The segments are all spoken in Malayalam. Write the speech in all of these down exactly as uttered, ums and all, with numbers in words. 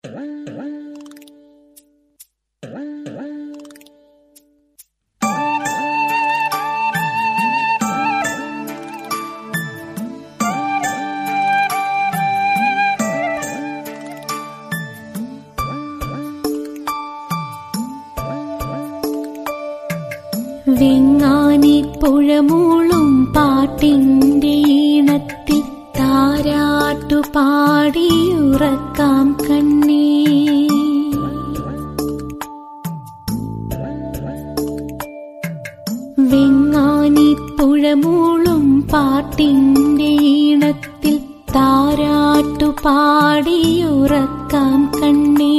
വെങ്ങാനി പുഴമൂളും പാട്ടിന്റെ ഈണത്തിൽ താരാട്ടു പാടിയുറക്കാം കണ്ണേ. വെങ്ങാനി പുഴമൂളും പാട്ടിന്റെ ഈണത്തിൽ താരാട്ടു പാടിയുറക്കാം കണ്ണേ.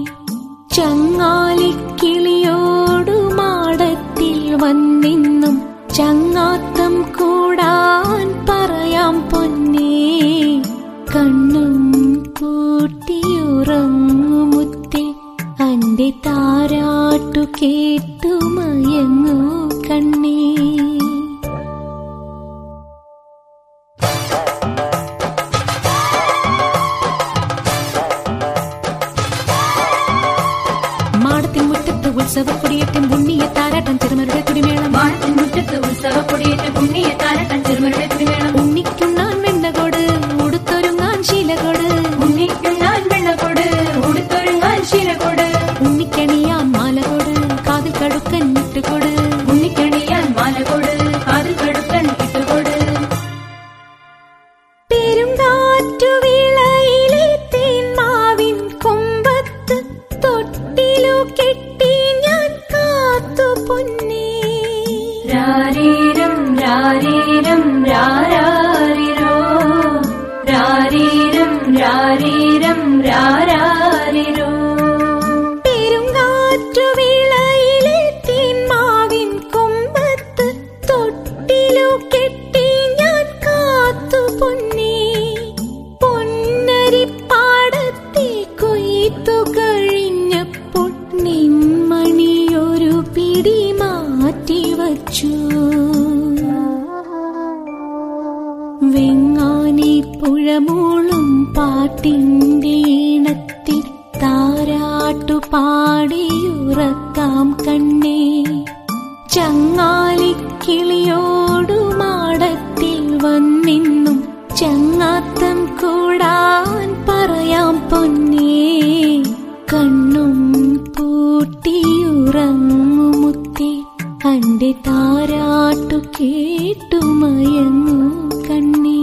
ചങ്ങാലിക്കിളിയോടു മാടത്തിൽ വന്നിന്നും ചങ്ങാത്തം കൂടാൻ പറയാം പൊന്നേ. കണ്ണും പൂട്ടിയുറങ്ങുമുത്തേ അന്റെ താരാട്ടു കേട്ടു മയങ്ങൂ കണ്ണേ. ഉത്സവക്കൊടിയേറ്റം പുണ്ണിയ താരാട്ടം ചെറുമരുടെ തുടിമേളം. മാടത്തിൻ മുറ്റത്ത് ഉത്സവക്കൊടിയേറ്റം പുണ്ണിയ താരാട്ടം ചെറുമരുടെ തുടിമേളം. ഉണ്ണിക്കുണ്ണാൻ വെണ്ണകൊട് ഉടുത്തൊരുങ്ങാൻ ശീലകൊട്. ഉണ്ണിക്കുണ്ണാൻ വെണ്ണകൊട് ഉടുത്തൊരുങ്ങാൻ ശീലകൊട്. ഉണ്ണിക്കണിയാൻ മാലകൊട് കാതിൽ കടുക്കൻ ഇട്ടുകൊട്. ഉണ്ണിക്കണിയാൻ മാലകൊട് കാതിൽ കടുക്കൻ ഇട്ടുകൊട്. പെരുങ്കാറ്റു വിളയിലെ തേന്മാവിൻ കൊമ്പത്ത് തൊട്ടിലു കെട്ടി രാരീരം രാരീരം രാരാരിരോ. രാരീരം രാരീരം രാരാരിരോ. പെരുങ്കാറ്റു വിളയിലെ തേന്മാവിൻ കൊമ്പത്ത് തൊട്ടിലു കെട്ടി ഞാൻ കാത്തു പൊന്നേ. പൊന്നരിപ്പാടത്തെ കൊയ്ത്തു കഴിഞ്ഞപ്പോൾ നിന്മണിയൊരു പിടി മാറ്റിവച്ചു. വെങ്ങാനി പുഴമൂളും പാട്ടിന്റെ ഈണത്തിൽ താരാട്ടു പാടിയുറക്കാം കണ്ണേ. ചങ്ങാലിക്കിളിയോടു മാടത്തിൽ വന്നിന്നും ചങ്ങാത്തം കൂടാൻ പറയാം പൊന്നേ. കണ്ണും പൂട്ടിയുറങ്ങുമുത്തേ അന്റെ താരാട്ടു കേട്ടു മയങ്ങൂ കണ്ണേ.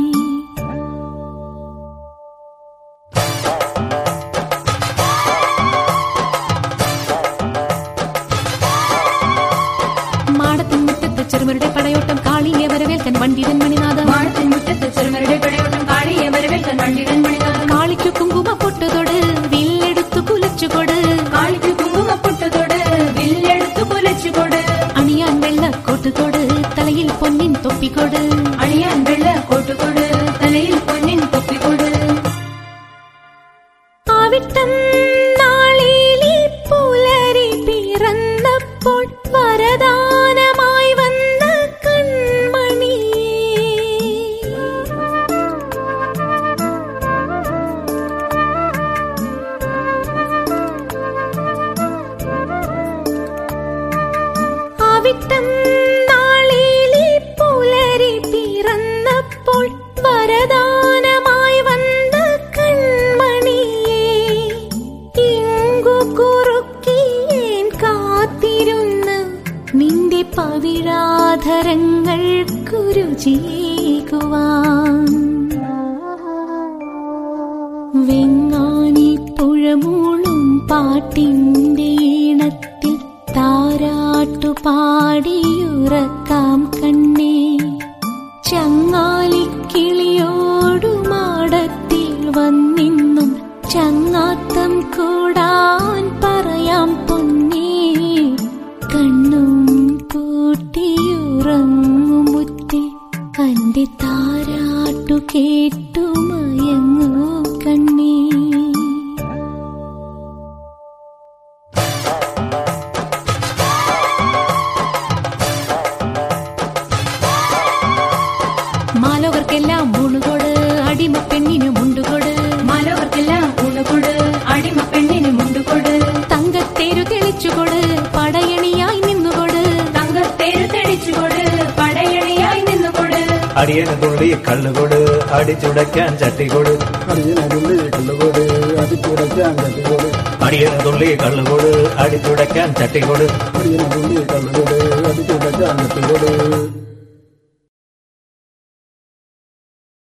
മാടത്തിൻ മുറ്റത്ത് ചെറുമരുടെ പടയോട്ടം കാളിയെ വരവേൽക്കാൻ വണ്ടിടൻ മണിനാഥം. മാടത്തിൻ മുറ്റത്ത് ചെറുമരുടെ പടയോട്ടം കാളിയെ വരവേൽക്കാൻ വണ്ടിടൻ മണിനാഥം. കാളിക്കു കുങ്കുമ പൊട്ടുതൊട് വില്ലെടുത്തു കുലച്ചുകൊട്. കാളിക്കു കുങ്കുമ പൊട്ടുതൊട് വില്ലെടുത്തു കുലച്ചുകൊട്. അണിയാൻ വെള്ള കോട്ടുകൊട് തലയിൽ പൊന്നിൻ തൊപ്പിക്കൊട്. അണിയാൻ വെള്ള കോട്ടുകൊട് തലയിൽ പൊന്നിൻ തൊപ്പിക്കൊട്. ആവിട്ടം നാളിലി പുലരി പിറന്നപ്പോൾ വരദാനമായി വന്ന കൺമണിയേ. ആവിട്ടം നാളിലി പുലരി പിറന്നപ്പോൾ വരദാനമായി വന്ന കൺമണിയേ. ഇങ്കു കുറുക്കിയേൻ കാത്തിരുന്ന നിന്റെ പവിഴാധരങ്ങൾക്കു രുചിയേകുവാൻ. വെങ്ങാനി പുഴമൂളും പാട്ടിന്റെ ഈണത്തിൽ താരാട്ടു പാടിയുറക്കാം കണ്ണേ. ചങ്ങാലിക്കിളിയോടു മാടത്തിൽ വന്നിന്നും ചങ്ങാത്തം കൂടാൻ പറയാം പൊന്നേ. കണ്ണും പൂട്ടിയുറങ്ങുമുത്തേ അന്റെ താരാട്ടു കേട്ടു മയങ്ങൂ കണ്ണേ. മാലോകർക്കെല്ലാം മുളുകൊട് അടിമപ്പെണ്ണിനു മുണ്ടുകൊട്. മാലോകർക്കെല്ലാം മുളുകൊട് അടിയന് തുള്ളി കള്ളുകൊട് അടിച്ചുടയ്ക്കാൻ ചട്ടികൊട് അടിയന് തുള്ളി കള്ളുകൊട് അടിച്ചുടയ്ക്കാൻ ചട്ടികൊട് അടിയന് തുള്ളി കള്ളുകൊട് അടിച്ചുടയ്ക്കാൻ ചട്ടികൊട് അടിയന് തുള്ളി കള്ളുകൊട് അടിച്ചുടയ്ക്കാൻ ചട്ടികൊട്